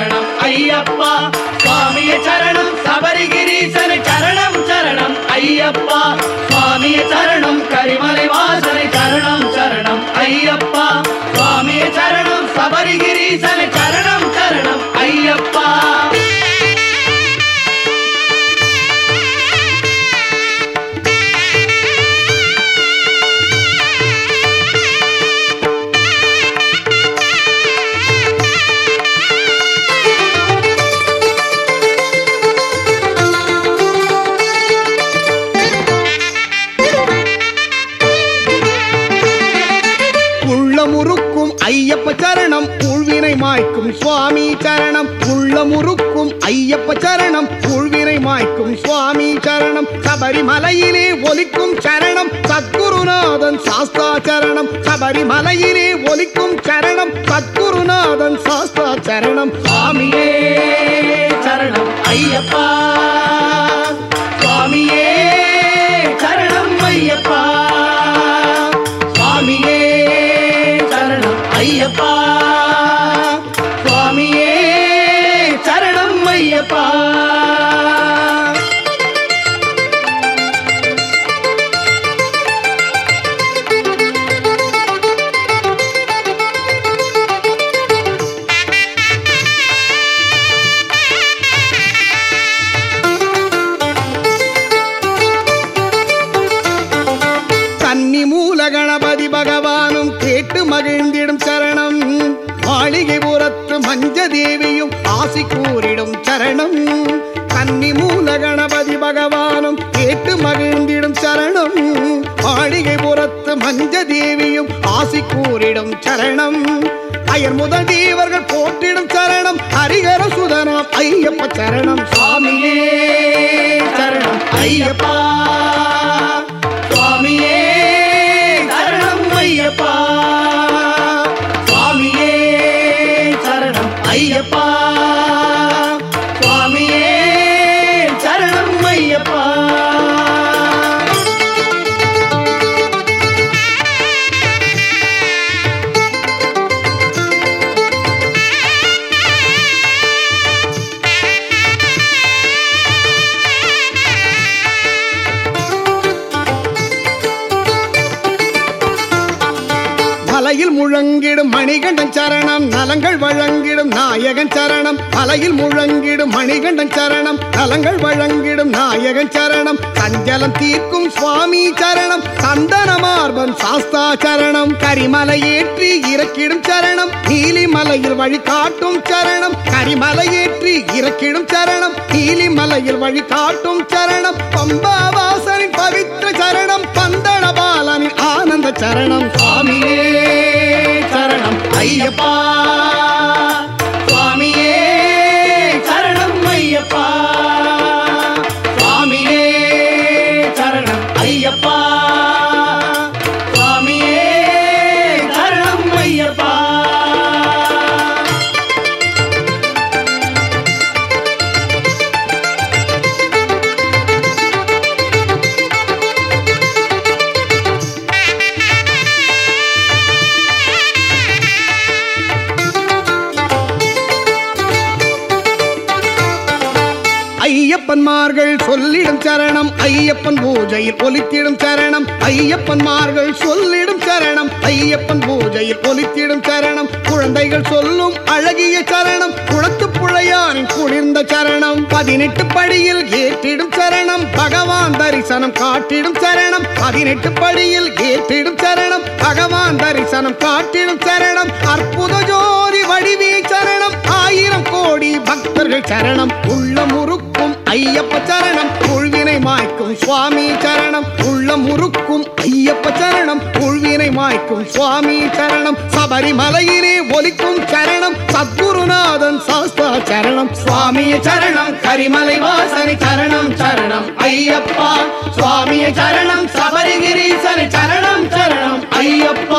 சரணம் ஐயப்பா சுவாமியே சரணம் சபரிகிரீசனை சரணம் சரணம் ஐயப்பா சுவாமியே சரணம் கரிமலை வாசனை சரணம் சரணம் ஐயப்பா சுவாமியே சரணம் சபரிகிரீசனை சரணம் சரணம் ஐயப்பா உள்ளமுருக்கும் ஐயப்ப சரணம் உள்வினை மாய்க்கும் சுவாமி சரணம் உள்ளமுருக்கும் ஐயப்ப சரணம் உள்வினை மாய்க்கும் சுவாமி சரணம் சபரிமலையிலே ஒலிக்கும் சரணம் சத்குருநாதன் சாஸ்தா சரணம் சபரிமலையிலே ஒலிக்கும் சரணம் சத்குருநாதன் சாஸ்தா சரணம் சுவாமியே சரணம் ஐயப்பா சுவாமியே சரணம் ஐயப்பா சுவாமியே சரணம் ஐயப்பா சுவாமியே சரணம் ஐயப்பா கணபதி பகவானும் கேட்டு மகிழ்ந்திடும் சரணம் மாளிகைபுரத்து மஞ்ச தேவியும் ஆசி கூறிடும் சரணம் கன்னி மூல கணபதி பகவானும் கேட்டு மகிழ்ந்திடும் சரணம் மாளிகைபுரத்து மஞ்ச தேவியும் ஆசி கூறிடும் சரணம் அயர் முதல் தேவர்கள் போற்றிடும் சரணம் ஹரிகர சுதனம் ஐயப்ப சரணம் சுவாமியே சரணம் ஐயப்பா சுவாமியே சரணம் ஐயப்பா சுவாமியே சரணம் ஐயப்பா சுவாமியே சரணம் ஐயப்பா மலையில் முழங்கிடும் மணிகண்டன் சரணம் நலங்கள் வழங்கிடும் நாயகன் சரணம் மலையில் முழங்கிடும் மணிகண்டன் சரணம் நலங்கள் வழங்கிடும் நாயகன் சரணம் சஞ்சலம் தீர்க்கும் சுவாமி சரணம் சந்தன மார்பன் சாஸ்தா சரணம் கரிமலை ஏற்றி இறக்கிடும் சரணம் நீலிமலையில் வழி காட்டும் சரணம் கரிமலை ஏற்றி இறக்கிடும் சரணம் நீலிமலையில் வழி காட்டும் சரணம் பம்பாவாசனின் பவித்திர சரணம் பந்தன பாலனின் ஆனந்த சரணம் சுவாமியே சரணம் ஐயப்பா சுவாமியே சரணம் ஐயப்பா சுவாமியே சரணம் ஐயப்பா சுவாமியே சரணம் ஐயப்பா ஐயப்பன்மார்கள் சொல்லிடும் சரணம் ஐயப்பன் பூஜையில் ஒலித்திடும் சரணம் ஐயப்பன்மார்கள் சொல்லிடும் சரணம் ஐயப்பன் பூஜையில் ஒலித்திடும் சரணம் குழந்தைகள் சொல்லும் அழகிய சரணம் குளத்து புழையானின் குளிர்ந்த சரணம் 18 படியில் ஏற்றிடும் சரணம் பகவான் தரிசனம் காட்டிடும் சரணம் 18 படியில் ஏற்றிடும் சரணம் பகவான் தரிசனம் காட்டிடும் சரணம் அற்புத ஜோதி வடிவே சரணம் 1000 கோடி பக்தர்கள் சரணம் உள்ளமுருக்கும் ஐயப்ப சரணம் உள்வினை மாய்க்கும் சுவாமி சரணம் உள்ளமுருக்கும் ஐயப்ப சரணம் உள்வினை மாய்க்கும் சுவாமி சரணம் சபரிமலையிலே ஒலிக்கும் சரணம் சத்குருநாதன் சாஸ்தா சரணம் சுவாமியே சரணம் கரிமலை வாசனை சரணம் சரணம் ஐயப்பா சுவாமியே சரணம் சபரிகிரீசனை சரணம் சரணம் ஐயப்பா